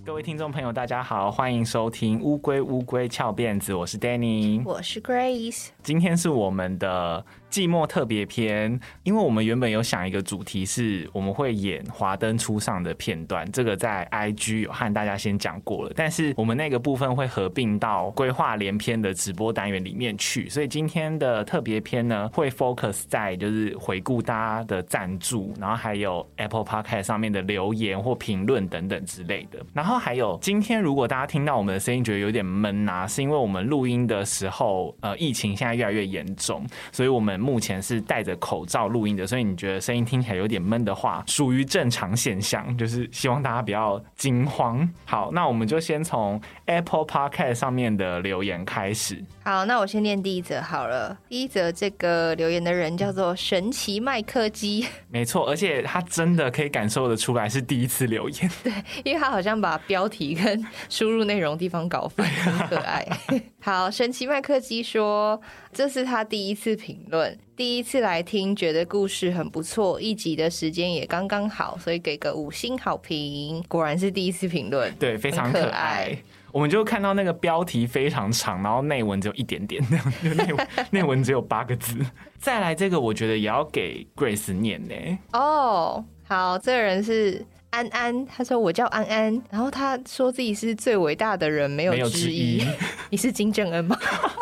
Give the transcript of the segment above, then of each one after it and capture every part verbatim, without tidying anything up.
各位听众朋友大家好，欢迎收听乌龟乌龟翘辫子，我是 Danny， 我是 Grace。 今天是我们的季末特别篇，因为我们原本有想一个主题是我们会演华灯初上的片段，这个在 I G 有和大家先讲过了，但是我们那个部分会合并到规划连篇的直播单元里面去，所以今天的特别篇呢会 focus 在就是回顾大家的赞助，然后还有 Apple Podcast 上面的留言或评论等等之类的。然后还有今天如果大家听到我们的声音觉得有点闷啊，是因为我们录音的时候呃疫情现在越来越严重，所以我们目前是戴着口罩录音的，所以你觉得声音听起来有点闷的话，属于正常现象，就是希望大家不要惊慌。好，那我们就先从 Apple Podcast 上面的留言开始。 好，那我先念第一则好了。第一则这个留言的人叫做神奇麦克基， 没错，而且他真的可以感受得出来是第一次留言。 对，因为他好像把标题跟输入内容地方搞反，很可爱。好，神奇麦克基说这是他第一次评论，第一次来听，觉得故事很不错，一集的时间也刚刚好，所以给个五星好评。果然是第一次评论， 对，非常可爱。我们就看到那个标题非常长，然后内文只有一点点，就内文内文只有八个字。再来这个，我觉得也要给 Grace 念呢。 哦，好，这个人是安安，他说我叫安安，然后他说自己是最伟大的人，没有之一。你是金正恩吗？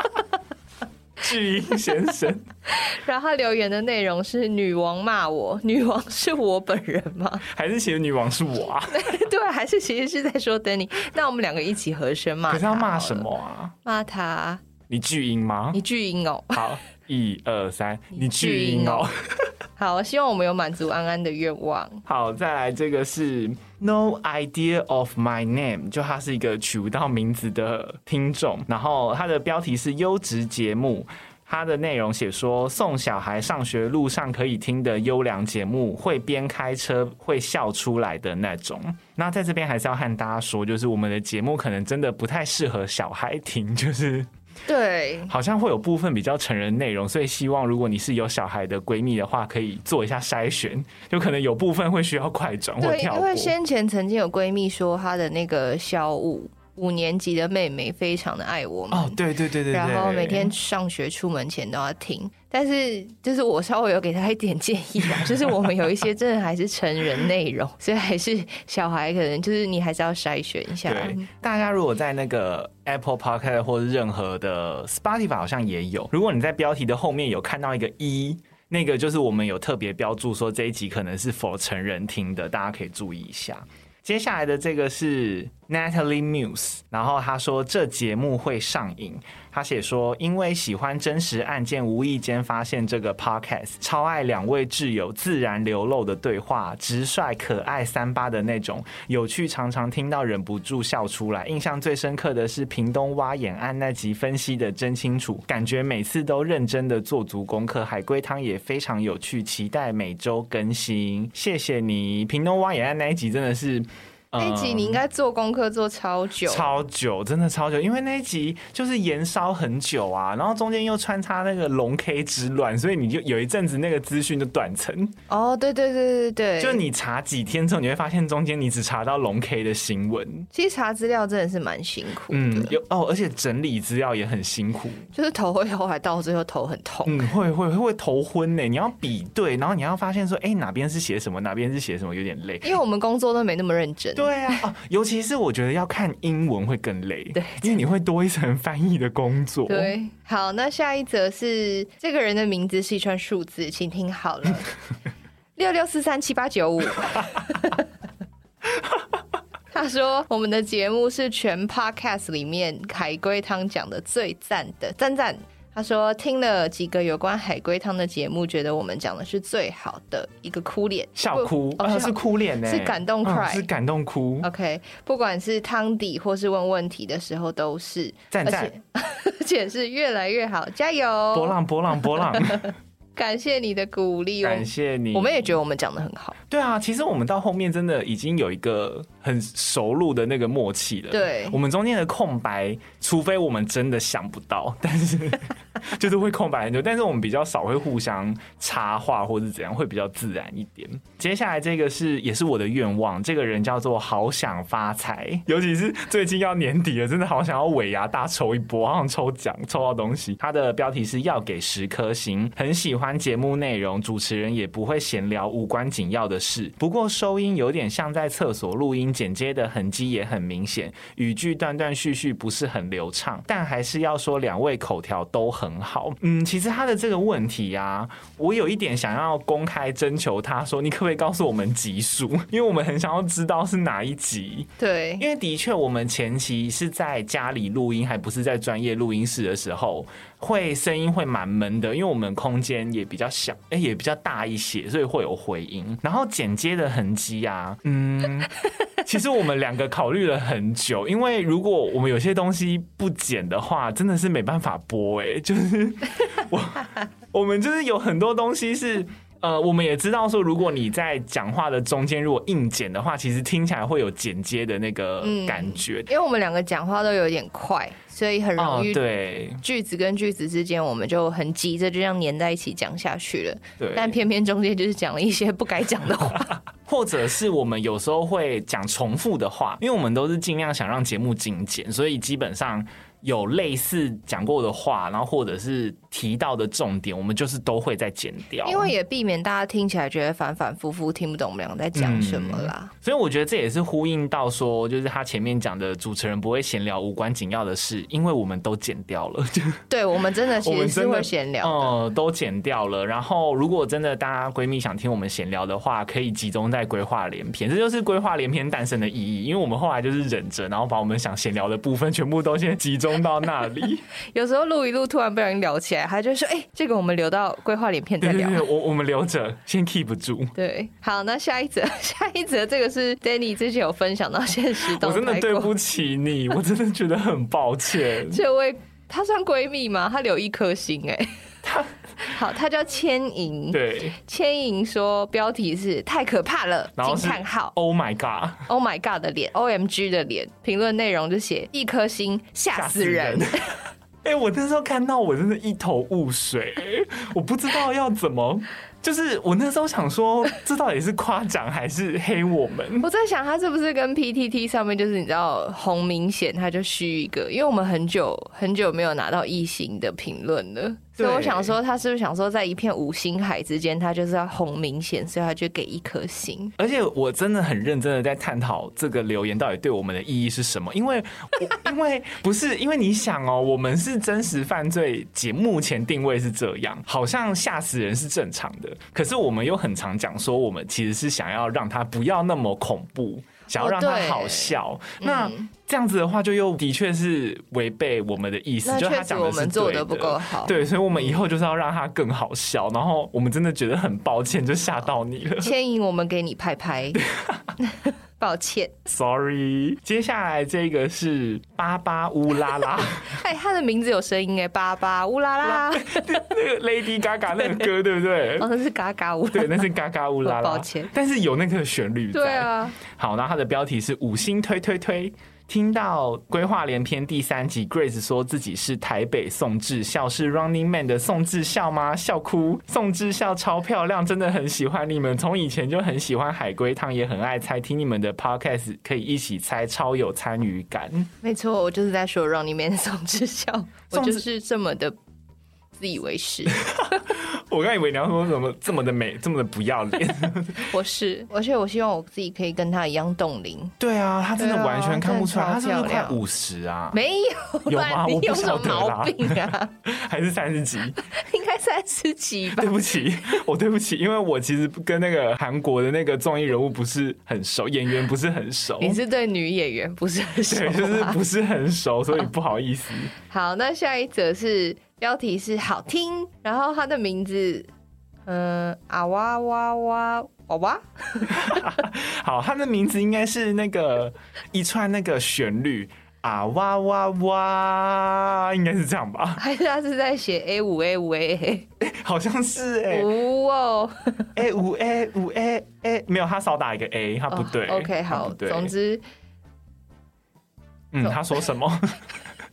巨婴先生。 然后他留言的内容是女王骂我，女王是我本人吗？ 还是其实女王是我啊？ 对，还是其实是在说 Danny。那我们两个一起合声骂他。可是要骂什么啊？ 骂他你巨婴吗？ 你巨婴哦。 好，一二三，你巨婴哦。 好，希望我们有满足安安的愿望。 好，再来这个是 No idea of my name， 就他是一个取不到名字的听众，然后他的标题是优质节目，他的内容写说送小孩上学路上可以听的优良节目，会边开车会笑出来的那种。那在这边还是要和大家说，就是我们的节目可能真的不太适合小孩听，就是对， 好像会有部分比较成人内容，所以希望如果你是有小孩的闺蜜的话，可以做一下筛选，就可能有部分会需要快转或跳过。 对，因为先前曾经有闺蜜说她的那个小五五年级的妹妹非常的爱我们。 哦，对对对对对， 然后每天上学出门前都要听。但是就是我稍微有给他一点建议啦，就是我们有一些真的还是成人内容，所以还是小孩可能就是你还是要筛选一下。 对，大家如果在那个 Apple Podcast 或是任何的 Spotify 好像也有，如果你在标题的后面有看到一个一，那个就是我们有特别标注说这一集可能是 for 成人听的，大家可以注意一下。接下来的这个是 Natalie Muse， 然后他说这节目会上瘾。他写说因为喜欢真实案件，无意间发现这个 podcast， 超爱两位挚友自然流露的对话，直率可爱三八的那种，有趣常常听到忍不住笑出来。印象最深刻的是屏东挖眼案那集分析的真清楚，感觉每次都认真的做足功课。海龟汤也非常有趣，期待每周更新。谢谢你，屏东挖眼案那一集真的是。 那一集你应该做功课做超久， 超久，真的超久，因为那一集就是延烧很久啊，然后中间又穿插那个龙 K 之乱，所以你就有一阵子那个资讯就断层。 哦，对对对对对， 就你查几天之后，你会发现中间你只查到龙 K 的新闻。 其实查资料真的是蛮辛苦的， 嗯，有哦，而且整理资料也很辛苦， 就是头会后来到最后头很痛， 嗯，会会会头昏呢。你要比对，然后你要发现说，哎、欸，哪边是写什么，哪边是写什么，有点累。 因为我们工作都没那么认真。 对啊，哦、尤其是我觉得要看英文会更累， 对， 因为你会多一层翻译的工作。 对，好，那下一则是这个人的名字是一串数字，请听好了，六六四三七八九五。他说我们的节目是全 podcast 里面海龟汤讲的最赞的，赞赞。他说听了几个有关海龟汤的节目，觉得我们讲的是最好的，一个哭脸， 笑哭，哦，是哭脸呢， 是感动 cry，、 嗯、是感动哭。 OK， 不管是汤底或是问问题的时候都是赞赞， 而且是越来越好，加油！ 波浪波浪波浪。 感谢你的鼓励， 感谢你。 我们也觉得我们讲得很好。 对啊，其实我们到后面真的已经有一个很熟络的那个默契了。 对， 我们中间的空白除非我们真的想不到，但是就是会空白很久。但是我们比较少会互相插话或是怎样，会比较自然一点。接下来这个是也是我的愿望，这个人叫做好想发财，尤其是最近要年底了，真的好想要尾牙大抽一波，好想抽奖抽到东西。他的标题是要给十颗星，很喜欢节目内容，主持人也不会闲聊无关紧要的事，不过收音有点像在厕所录音，剪接的痕迹也很明显，语句断断续续不是很流畅，但还是要说两位口条都很好。嗯，其实他的这个问题啊，我有一点想要公开征求他说，你可不可以告诉我们集数，因为我们很想要知道是哪一集。 对， 因为的确我们前期是在家里录音，还不是在专业录音室的时候，会声音会蛮闷的，因为我们空间也比较小，哎、欸，也比较大一些，所以会有回音。然后剪接的痕迹啊，嗯，其实我们两个考虑了很久，因为如果我们有些东西不剪的话，真的是没办法播、欸，哎，就是我我们就是有很多东西是。呃，我们也知道说，如果你在讲话的中间如果硬剪的话，其实听起来会有剪接的那个感觉。 嗯、因为我们两个讲话都有点快，所以很容易对句子跟句子之间，我们就很急着就这样粘在一起讲下去了。 对， 但偏偏中间就是讲了一些不该讲的话， 或者是我们有时候会讲重复的话，因为我们都是尽量想让节目精简，所以基本上。有类似讲过的话，然后或者是提到的重点，我们就是都会再剪掉， 因为也避免大家听起来觉得反反复复听不懂我们两个在讲什么啦、嗯。 所以我觉得这也是呼应到说，就是他前面讲的主持人不会闲聊无关紧要的事，因为我们都剪掉了。 对，我们真的其实是会闲聊的， 嗯，都剪掉了。然后如果真的大家闺蜜想听我们闲聊的话，可以集中在规划连篇，这就是规划连篇诞生的意义。因为我们后来就是忍着，然后把我们想闲聊的部分全部都先集中到那里。 有时候录一录，突然被人聊起来，他就说：“哎、欸，这个我们留到规划连篇再聊。” 对对对，我我们留着，先 keep 住。 对，好，那下一则，下一则这个是 Danny 之前有分享到现实动态过， 我真的对不起你，我真的觉得很抱歉。 这位她算闺蜜吗？她留一颗星哎、欸， 她好，她叫千莹。 对， 千莹说标题是太可怕了，惊叹号 ，Oh my God， Oh my God 的脸 ，O M G 的脸。评论内容就写一颗星，吓死人。 哎、欸，我那时候看到我真的一头雾水，我不知道要怎么。就是我那时候想说，这到底是夸奖还是黑我们？ 我在想，他是不是跟 P T T 上面就是你知道红明显，他就虚一个，因为我们很久很久没有拿到一星的评论了，所以我想说，他是不是想说，在一片五星海之间，他就是要红明显，所以他就给一颗星。 而且我真的很认真的在探讨这个留言到底对我们的意义是什么，因为因为不是因为你想哦，我们是真实犯罪节，目前定位是这样，好像吓死人是正常的。可是我们又很常讲说，我们其实是想要让它不要那么恐怖，想要让它好笑。哦、那、嗯、这样子的话，就又的确是违背我们的意思，就他讲的是对的， 我们做的不够好。 对，所以我们以后就是要让它更好笑。然后我们真的觉得很抱歉，就吓到你了。 千莹，我们给你拍拍。抱歉 ，Sorry。接下来这个是巴巴乌拉拉， 哎，他的名字有声音哎，巴巴乌拉拉， 那个 Lady Gaga 那个歌对不对？ 哦，那是嘎嘎乌， 对，那是嘎嘎乌拉拉。 抱歉， 但是有那个旋律在。 对啊。 好，那它的标题是五星推推推。听到规划连篇第三集 Grace 说自己是台北宋智孝，是 Running Man 的宋智孝吗？笑哭。宋智孝超漂亮，真的很喜欢你们，从以前就很喜欢海龟汤，也很爱猜，听你们的 podcast 可以一起猜，超有参与感。 没错，我就是在说 Running Man 宋智孝，我就是这么的自以为是。 我刚以为你要说什么这么的美，这么的不要脸。 我是，而且我希望我自己可以跟他一样冻龄。 对啊，他真的完全看不出来，他是不是快五十啊？ 没有， 有吗？我不晓得啦。 你有什么毛病啊？ 还是三十几？ 应该三十几吧。 对不起，我对不起，因为我其实跟那个韩国的那个综艺人物不是很熟，演员不是很熟。 你是对女演员不是很熟、啊？ 对，就是不是很熟，所以不好意思。 好，那下一则是。标题是好听，然后他的名字，嗯、呃，啊哇哇哇哇哇， 好，他的名字应该是那个一串那个旋律啊哇哇哇，应该是这样吧？ 还是他是在写 A 五 A 五 A A？ 好像是哎、欸， 哦 ，A 五 A 五 A A 没有，他少打一个 A， 他不对。 哦、OK， 好，总之， 嗯，他说什么？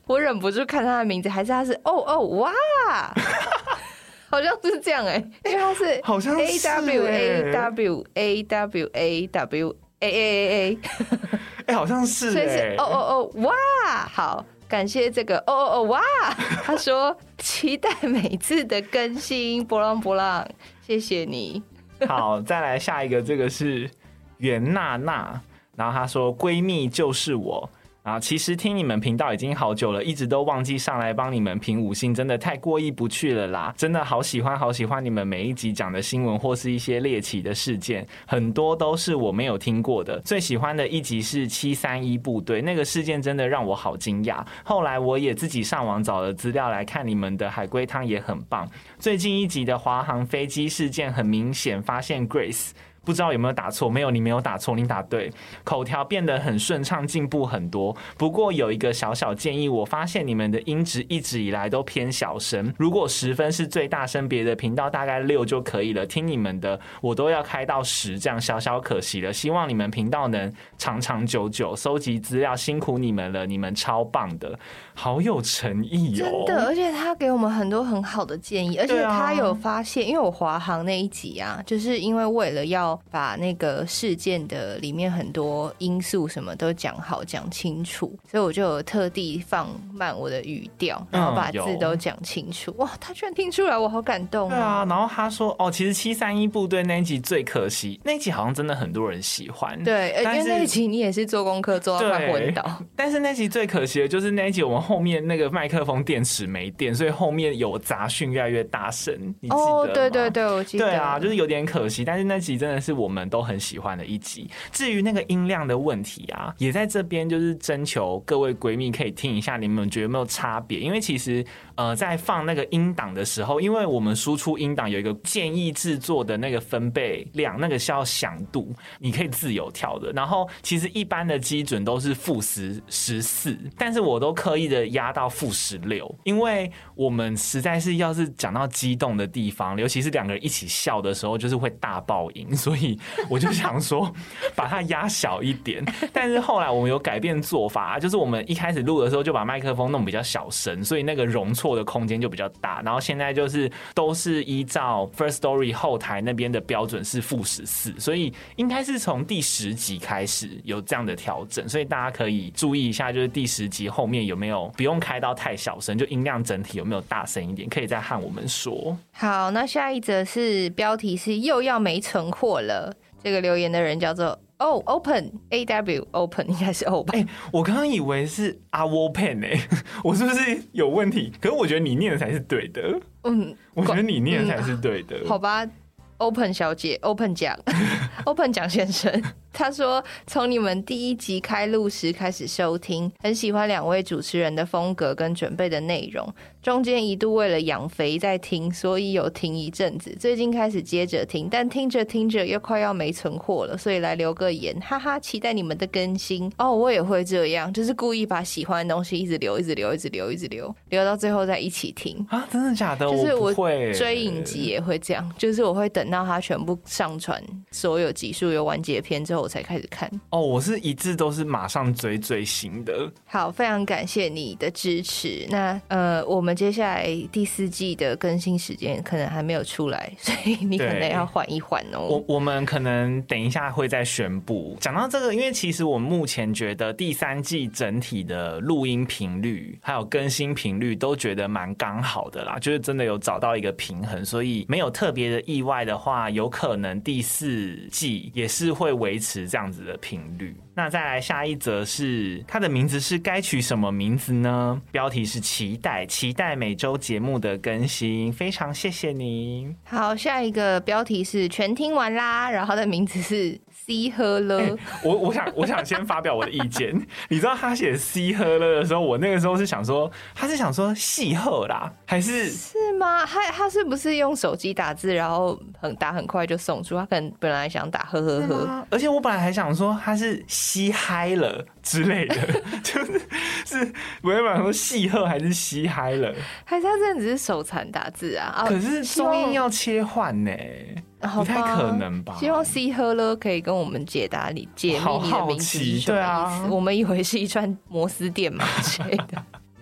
我忍不住看他的名字，还是他是哦哦哇，好像是这样哎、欸，因为他是好像是 A W A W A W A W A A A A， 哎、欸，好像是、欸， 所以是哦哦哦哇，好。感谢这个哦哦哦哇！他说期待每次的更新，波浪波浪，谢谢你。 好，再来下一个，这个是袁娜娜，然后她说闺蜜就是我。啊，其实听你们频道已经好久了，一直都忘记上来帮你们评五星，真的太过意不去了啦！真的好喜欢好喜欢你们每一集讲的新闻或是一些猎奇的事件，很多都是我没有听过的。最喜欢的一集是七三一部队，那个事件真的让我好惊讶。后来我也自己上网找了资料来看，你们的海龟汤也很棒。最近一集的华航飞机事件，很明显发现 Grace。不知道有没有打错？没有，你没有打错，你打对。口条变得很顺畅，进步很多。不过有一个小小建议，我发现你们的音质一直以来都偏小声。如果十分是最大声，别的频道大概六就可以了。听你们的，我都要开到十，这样小小可惜了。希望你们频道能长长久久。收集资料辛苦你们了，你们超棒的，好有诚意哦！ 真的，而且他给我们很多很好的建议，而且他有发现，因为我华航那一集啊，就是因为为了要把那个事件的里面很多因素什么都讲好讲清楚，所以我就有特地放慢我的语调，然后把字都讲清楚。嗯、哇，他居然听出来，我好感动、啊。 对啊，然后他说哦，其实七三一部队那一集最可惜，那一集好像真的很多人喜欢。 对，因为那一集你也是做功课做到快昏倒。 但是那集最可惜的就是那一集我们后面那个麦克风电池没电，所以后面有杂讯越来越大声，你记得吗？ 哦，对对对，我记得。 对啊，就是有点可惜，但是那集真的是我们都很喜欢的一集。至于那个音量的问题啊，也在这边就是征求各位闺蜜可以听一下，你们觉得有没有差别？因为其实呃，在放那个音档的时候，因为我们输出音档有一个建议制作的那个分贝量，那个是要响度，你可以自由调的。然后其实一般的基准都是负十十四，但是我都刻意的压到负十六，因为我们实在是要是讲到激动的地方，尤其是两个人一起笑的时候，就是会大爆音，所以我就想说把它压小一点。但是后来我们有改变做法，就是我们一开始录的时候就把麦克风弄比较小声，所以那个容错的空间就比较大。然后现在就是都是依照 First Story 后台那边的标准是负十四，所以应该是从第十集开始有这样的调整，所以大家可以注意一下，就是第十集后面有没有不用开到太小声，就音量整体有没有大声一点，可以再和我们说。 好，那下一则是标题是又要没存货了，这个留言的人叫做哦、oh, Open A W Open 应该是 Open。 哎、欸，我刚刚以为是阿 Open 哎、欸，我是不是有问题？可是我觉得你念的才是对的。嗯，我觉得你念的才是对的。 嗯、好吧 ，Open 小姐 ，Open 奖，Open 奖先生。他说从你们第一集开录时开始收听，很喜欢两位主持人的风格跟准备的内容，中间一度为了养肥在听，所以有停一阵子，最近开始接着听，但听着听着又快要没存货了，所以来留个言，哈哈，期待你们的更新哦。我也会这样，就是故意把喜欢的东西一直留一直留一直留一直留留到最后再一起听啊。真的假的？ 就是我会追影集也会这样，就是我会等到它全部上传所有集数有完结篇之后我才开始看。 哦，我是一致都是马上追最新的。 好，非常感谢你的支持。那呃，我们接下来第四季的更新时间可能还没有出来，所以你可能要缓一缓哦。 我我们可能等一下会再宣布。讲到这个，因为其实我目前觉得第三季整体的录音频率还有更新频率都觉得蛮刚好的啦，就是真的有找到一个平衡，所以没有特别的意外的话，有可能第四季也是会维持这样子的频率。那再来下一则是它的名字是该取什么名字呢？标题是期待期待每周节目的更新，非常谢谢你。 好，下一个标题是全听完啦，然后它的名字是 C 喝了、欸、 我我想我想先发表我的意见。你知道他写 C 喝了的时候，我那个时候是想说他是想说细喝啦，还是是吗？他他是不是用手机打字然后很打很快就送出？他可能本来想打呵呵呵， 而且我本来还想说他是吸嗨了之类的，就是是我原本说细喝还是吸嗨了， 还是他真的只是手残打字啊？啊可是中音要切换呢、欸，不太可能吧？ 希望 C 喝了可以跟我们解答你解密你的名字是什么意思？ 对啊， 我们以为是一串摩斯电码之类的。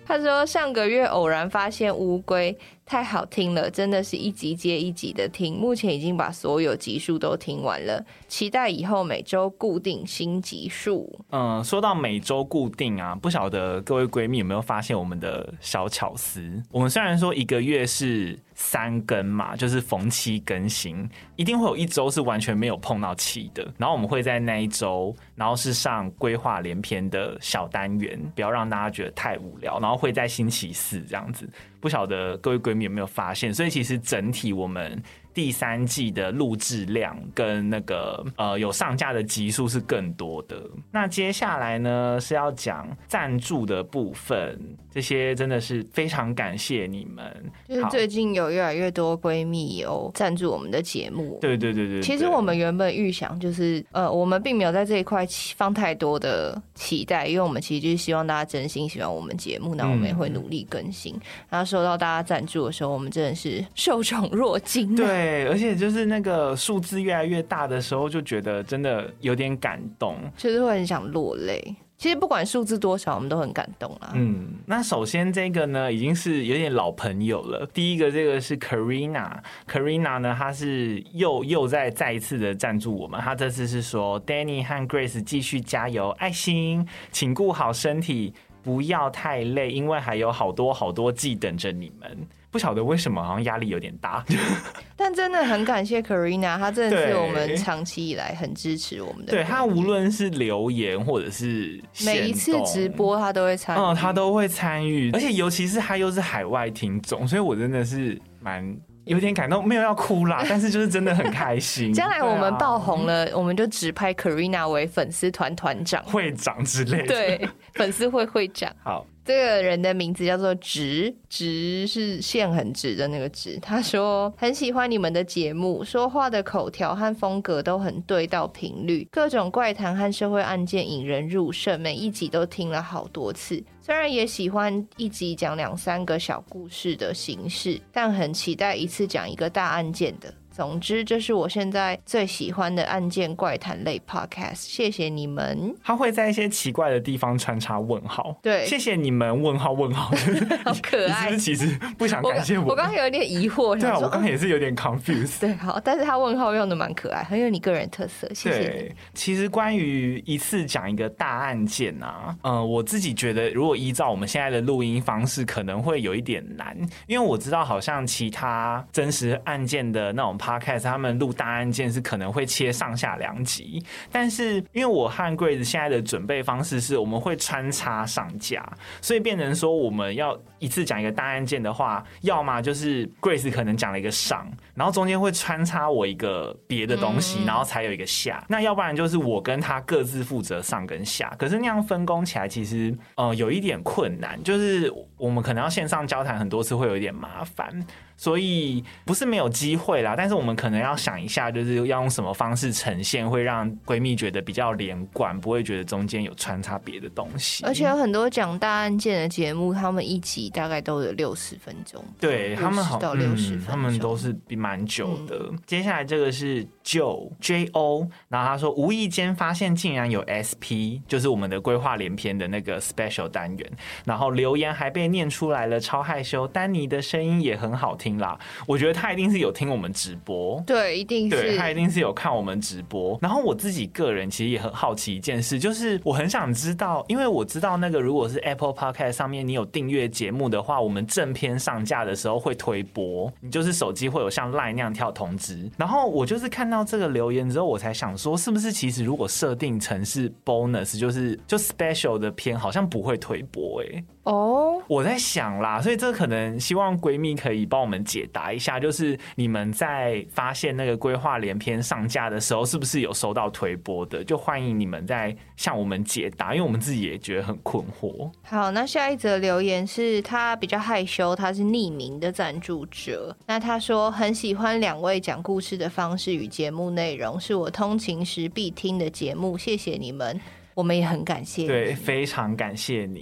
他说上个月偶然发现乌龟太好听了，真的是一集接一集的听，目前已经把所有集数都听完了，期待以后每周固定新集数。 嗯，说到每周固定啊，不晓得各位闺蜜有没有发现我们的小巧思？我们虽然说一个月是三更嘛，就是逢期更新，一定会有一周是完全没有碰到期的，然后我们会在那一周，然后是上规划连篇的小单元，不要让大家觉得太无聊，然后会在星期四这样子。不晓得各位闺蜜有没有发现？所以其实整体我们第三季的录制量跟那个呃有上架的集数是更多的。那接下来呢是要讲赞助的部分，这些真的是非常感谢你们。 就是最近有越来越多闺蜜有赞助我们的节目。 对对对 对, 对。 其实我们原本预想就是呃，我们并没有在这一块放太多的期待，因为我们其实就是希望大家真心喜欢我们节目，那我们也会努力更新。嗯、然后收到大家赞助的时候，我们真的是受宠若惊、啊。 对，而且就是那个数字越来越大的时候，就觉得真的有点感动， 就是会很想落泪。其实不管数字多少，我们都很感动啦。 嗯，那首先这个呢，已经是有点老朋友了。第一个这个是 Karina，Karina 呢，她是又又再再一次的赞助我们。她这次是说 Danny 和 Grace 继续加油，爱心，请顾好身体，不要太累，因为还有好多好多季等着你们。不晓得为什么好像压力有点大， 但真的很感谢 Karina， 她真的是我们长期以来很支持我们的。 对，她无论是留言或者是每一次直播她都会参与， 嗯，她都会参与，而且尤其是她又是海外听众，所以我真的是蛮有点感动，没有要哭啦，但是就是真的很开心。 将来我们爆红了，我们就指派 Karina 为粉丝团团长、 会长之类的， 对，粉丝会会长。 好。 这个人的名字叫做直，直是线很直的那个直。他说很喜欢你们的节目，说话的口条和风格都很对到频率，各种怪谈和社会案件引人入胜，每一集都听了好多次。虽然也喜欢一集讲两三个小故事的形式，但很期待一次讲一个大案件的。总之，这是我现在最喜欢的案件怪谈类 podcast， 谢谢你们。 他会在一些奇怪的地方穿插问号， 对， 谢谢你们问号问号， 好可爱。 你是不是其实不想感谢我？ 我刚刚有点疑惑， 对啊，我刚刚也是有点 confused。 对，好，但是他问号用的蛮可爱，很有你个人特色，谢谢你。 对，其实关于一次讲一个大案件啊，呃，我自己觉得，如果依照我们现在的录音方式，可能会有一点难，因为我知道好像其他真实案件的那种。Podcast 他们录大案件是可能会切上下两集，但是因为我和 Grace 现在的准备方式是我们会穿插上架，所以变成说我们要一次讲一个大案件的话，要么就是 Grace 可能讲了一个上，然后中间会穿插我一个别的东西，然后才有一个下，那要不然就是我跟他各自负责上跟下，可是那样分工起来其实呃有一点困难，就是我们可能要线上交谈很多次会有一点麻烦，所以不是没有机会啦，但是我们可能要想一下，就是要用什么方式呈现，会让闺蜜觉得比较连贯，不会觉得中间有穿插别的东西。 而且有很多讲大案件的节目，他们一集大概都有六十分钟， 对他们好到六十分钟、 嗯，他们都是蛮久的、嗯。接下来这个是 Joe J O， 然后他说无意间发现竟然有 S P， 就是我们的规划连篇的那个 special 单元，然后留言还被念出来了，超害羞。丹尼的声音也很好听啦，我觉得他一定是有听我们直播， 对，一定是， 对，他一定是有看我们直播。然后我自己个人其实也很好奇一件事，就是我很想知道，因为我知道那个如果是 Apple Podcast 上面你有订阅节目的话，我们正片上架的时候会推播，你就是手机会有像 Line 那样跳通知。然后我就是看到这个留言之后，我才想说，是不是其实如果设定成是 bonus， 就是就 special 的片，好像不会推播哎、欸。 哦、oh ， 我在想啦，所以这可能希望闺蜜可以帮我们解答一下，就是你们在发现那个规划连篇上架的时候，是不是有收到推播的？就欢迎你们在向我们解答，因为我们自己也觉得很困惑。 好，那下一则留言是他比较害羞，他是匿名的赞助者。那他说很喜欢两位讲故事的方式与节目内容，是我通勤时必听的节目，谢谢你们，我们也很感谢你。 对，非常感谢你。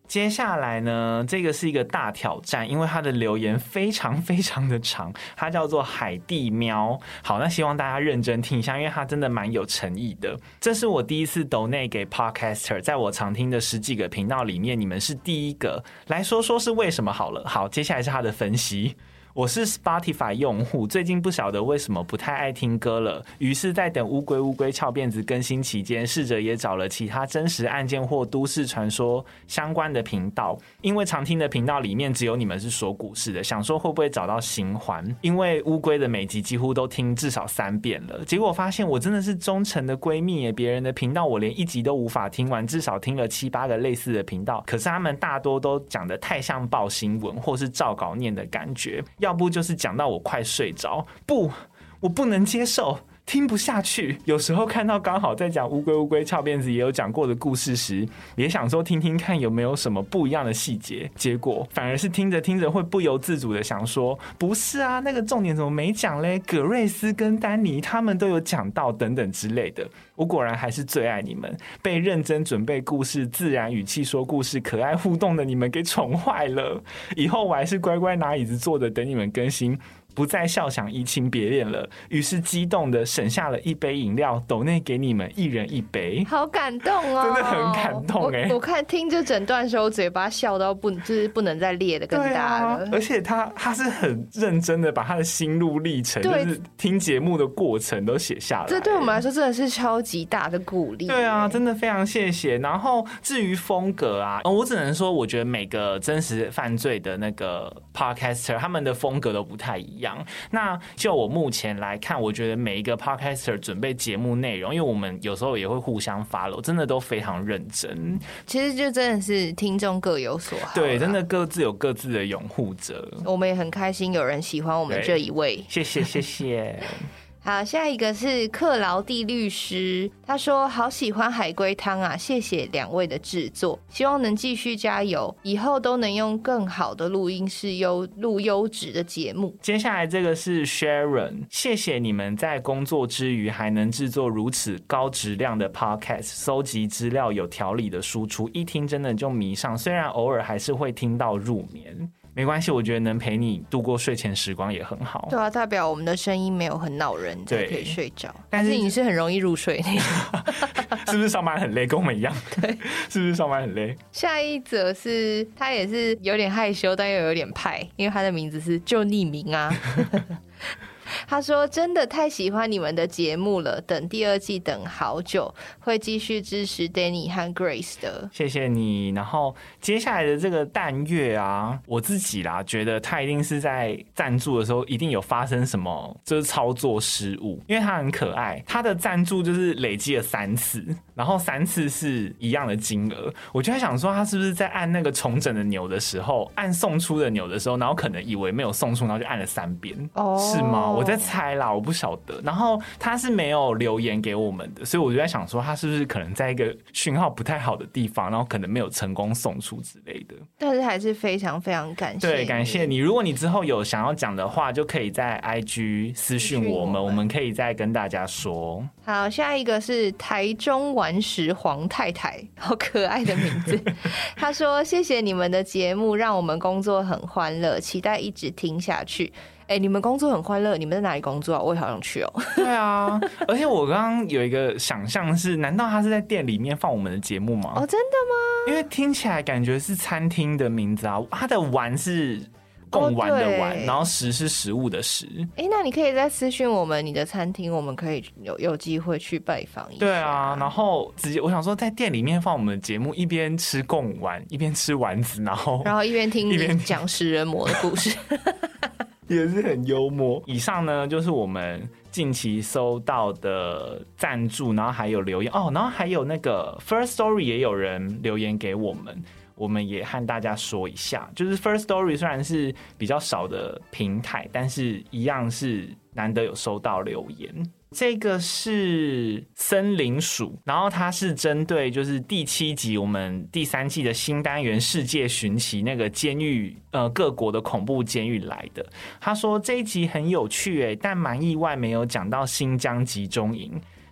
接下来呢，这个是一个大挑战，因为他的留言非常非常的长，他叫做海地喵。好，那希望大家认真听一下，因为他真的蛮有诚意的。这是我第一次抖内给 Podcaster， 在我常听的十几个频道里面，你们是第一个。来说说是为什么好了。好，接下来是他的分析。我是 Spotify 用户，最近不晓得为什么不太爱听歌了，于是在等乌龟乌龟翘辫子更新期间，试着也找了其他真实案件或都市传说相关的频道，因为常听的频道里面只有你们是说故事的，想说会不会找到新欢，因为乌龟的每集几乎都听至少三遍了，结果发现我真的是忠诚的闺蜜耶，别人的频道我连一集都无法听完，至少听了七八个类似的频道，可是他们大多都讲得太像报新闻或是照稿念的感觉，要不就是讲到我快睡着，不，我不能接受，听不下去。有时候看到刚好在讲乌龟乌龟翘辫子也有讲过的故事时，也想说听听看有没有什么不一样的细节，结果反而是听着听着会不由自主的想说，不是啊，那个重点怎么没讲嘞？葛瑞斯跟丹尼他们都有讲到等等之类的。我果然还是最爱你们，被认真准备故事、自然语气说故事、可爱互动的你们给宠坏了。以后我还是乖乖拿椅子坐着等你们更新，不再笑想移情别恋了，于是激动的省下了一杯饮料，抖内给你们一人一杯。 好感动哦， 真的很感动哎、欸！ 我看听这整段时候，嘴巴笑到不就是不能再裂的更大了。 啊、而且他他是很认真的把他的心路历程，就是听节目的过程都写下来。 这对我们来说真的是超级大的鼓励。 对啊，真的非常谢谢。然后至于风格啊，我只能说，我觉得每个真实犯罪的那个 podcaster 他们的风格都不太一样。那就我目前来看，我觉得每一个 podcaster 准备节目内容，因为我们有时候也会互相 follow， 真的都非常认真。 其实就真的是听众各有所好， 对，真的各自有各自的拥护者。 我们也很开心有人喜欢我们这一位， 谢谢谢谢。 好，下一个是克劳蒂律师，他说好喜欢海龟汤啊，谢谢两位的制作，希望能继续加油，以后都能用更好的录音室优录优质的节目。 接下来这个是 Sharon， 谢谢你们在工作之余还能制作如此高质量的 podcast， 搜集资料有条理的输出，一听真的就迷上，虽然偶尔还是会听到入眠。没关系，我觉得能陪你度过睡前时光也很好。 对啊，代表我们的声音没有很恼人，才可以睡着。但是你是很容易入睡那种， 是不是上班很累，跟我们一样？ 对， 是不是上班很累？ 下一则是他也是有点害羞，但又有点派，因为他的名字是就匿名啊。他说真的太喜欢你们的节目了，等第二季等好久，会继续支持 Danny 和 Grace 的。谢谢你。然后接下来的这个淡月啊，我自己啦觉得他一定是在赞助的时候一定有发生什么就是操作失误，因为他很可爱，他的赞助就是累积了三次，然后三次是一样的金额，我就在想说他是不是在按那个重整的钮的时候，按送出的钮的时候，然后可能以为没有送出，然后就按了三遍。哦，是吗？我在猜啦，我不晓得。然后他是没有留言给我们的，所以我就在想说，他是不是可能在一个讯号不太好的地方，然后可能没有成功送出之类的。 但是还是非常非常感谢， 对，感谢你。如果你之后有想要讲的话，就可以在 I G 私讯我们，我们可以再跟大家说。 好，下一个是台中顽石黄太太，好可爱的名字。他说：“谢谢你们的节目，让我们工作很欢乐，期待一直听下去。”哎、欸，你们工作很欢乐，你们在哪里工作啊？我也好想去哦。 对啊，而且我刚刚有一个想象是，难道他是在店里面放我们的节目吗？ 哦，真的吗？ 因为听起来感觉是餐厅的名字啊，他的玩是共玩的玩，哦、然后食是食物的食。 哎、欸，那你可以再私讯我们你的餐厅，我们可以有有机会去拜访一下。 对啊，然后直接我想说，在店里面放我们的节目，一边吃贡丸，一边吃丸子，然后然后一边听你讲食人魔的故事。 也是很幽默。以上呢，就是我们近期收到的赞助，然后还有留言哦，然后还有那个 First Story 也有人留言给我们，我们也和大家说一下，就是 First Story 虽然是比较少的平台，但是一样是难得有收到留言。这个是森林鼠，然后它是针对就是第七集我们第三季的新单元世界寻奇那个监狱呃各国的恐怖监狱来的。他说这一集很有趣诶，但蛮意外没有讲到新疆集中营。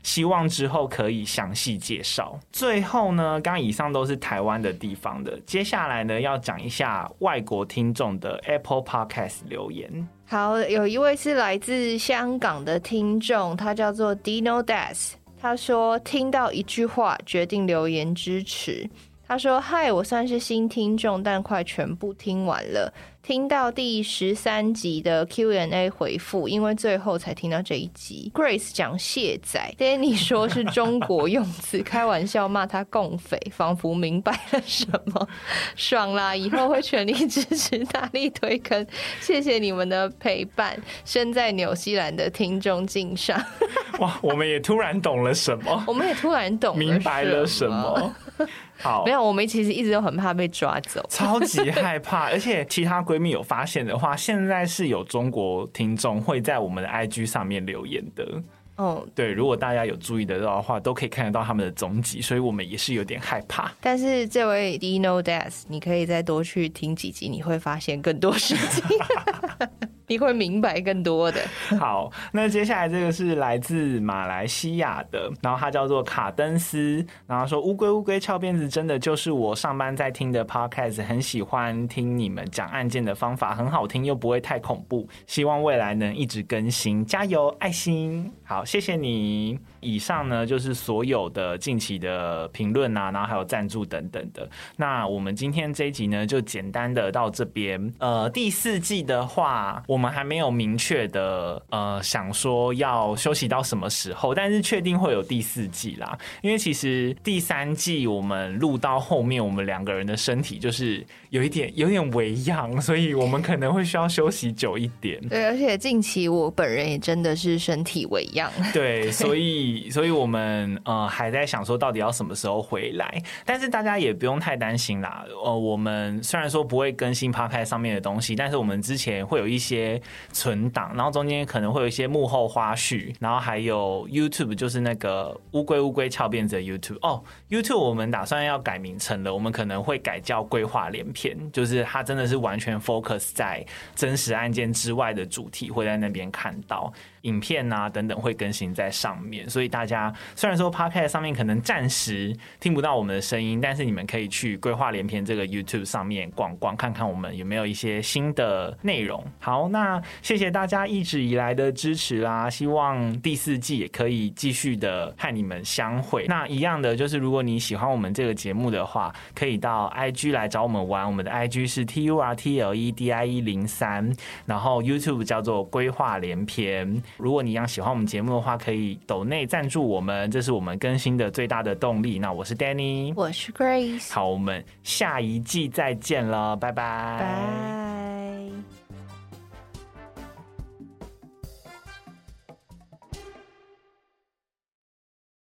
希望之后可以详细介绍。最后呢，刚刚以上都是台湾的地方的，接下来呢要讲一下外国听众的 Apple Podcast 留言。 好，有一位是来自香港的听众，他叫做 Dino Das， 他说听到一句话决定留言支持。他说：“嗨，我算是新听众，但快全部听完了。听到第十三集的 Q and A 回复，因为最后才听到这一集。Grace 讲卸载 ，Danny 说是中国用词，开玩笑骂他共匪，仿佛明白了什么。爽啦！以后会全力支持，大力推坑。谢谢你们的陪伴。身在纽西兰的听众敬上。 哇，我们也突然懂了什么， 我们也突然懂了明白了什么。”好， 没有，我们其实一直都很怕被抓走， 超级害怕。而且其他闺蜜有发现的话，现在是有中国听众会在我们的 I G 上面留言的。哦，对，如果大家有注意得到的话，都可以看得到他们的踪迹，所以我们也是有点害怕。 但是这位 Dino Das， 你可以再多去听几集，你会发现更多事情。你会明白更多的。 好，那接下来这个是来自马来西亚的，然后他叫做卡登斯，然后说乌龟乌龟翘辫子真的就是我上班在听的 podcast， 很喜欢听你们讲案件的方法，很好听又不会太恐怖，希望未来能一直更新，加油，爱心。好，谢谢你。以上呢就是所有的近期的评论啊，然后还有赞助等等的。那我们今天这一集呢就简单的到这边。呃，第四季的话，我们还没有明确的呃想说要休息到什么时候，但是确定会有第四季啦。因为其实第三季我们录到后面，我们两个人的身体就是有一点有点微恙，所以我们可能会需要休息久一点。 对，而且近期我本人也真的是身体微恙。 对，所以所以我们呃还在想说到底要什么时候回来，但是大家也不用太担心啦。呃，我们虽然说不会更新 Podcast 上面的东西，但是我们之前会有一些存档，然后中间可能会有一些幕后花絮，然后还有 YouTube， 就是那个乌龟乌龟翘辫子的 YouTube 哦 ，YouTube 我们打算要改名称了，我们可能会改叫规划连篇，就是它真的是完全 focus 在真实案件之外的主题，会在那边看到。影片啊等等会更新在上面，所以大家虽然说 Podcast 上面可能暂时听不到我们的声音，但是你们可以去规划连篇这个 YouTube 上面逛逛，看看我们有没有一些新的内容。好，那谢谢大家一直以来的支持啦，希望第四季也可以继续的和你们相会。那一样的就是，如果你喜欢我们这个节目的话，可以到 I G 来找我们玩，我们的 I G 是 T U R T L E D I E 零三， 然后 YouTube 叫做规划连篇。如果你一样喜欢我们节目的话，可以抖内赞助我们，这是我们更新的最大的动力。那我是 Danny， 我是 Grace， 好，我们下一季再见了，拜拜。 拜。